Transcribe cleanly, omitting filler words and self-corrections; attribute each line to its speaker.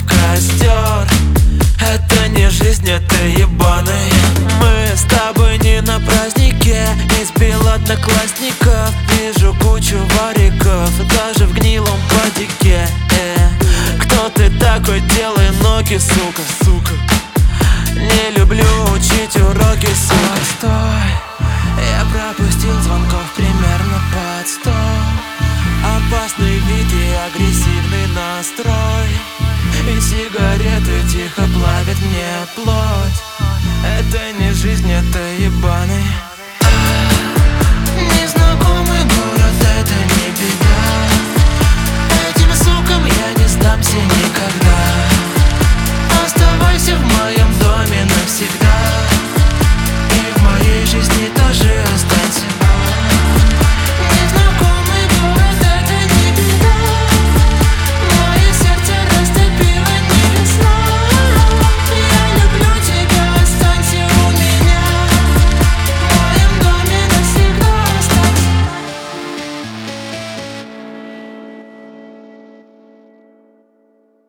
Speaker 1: в костер. Это не жизнь, это ебаный. Мы с тобой не на празднике, избил одноклассников. Вижу кучу вариков, даже в гнилом падике. Кто ты такой, делай ноги, сука, сука. Не люблю учить уроки, сука. Стой, я пропустил звонков примерно под 100. Опасный вид и агрессивный настрой, и сигареты тихо плавят мне плоть. Это не жизнь, это ебаный.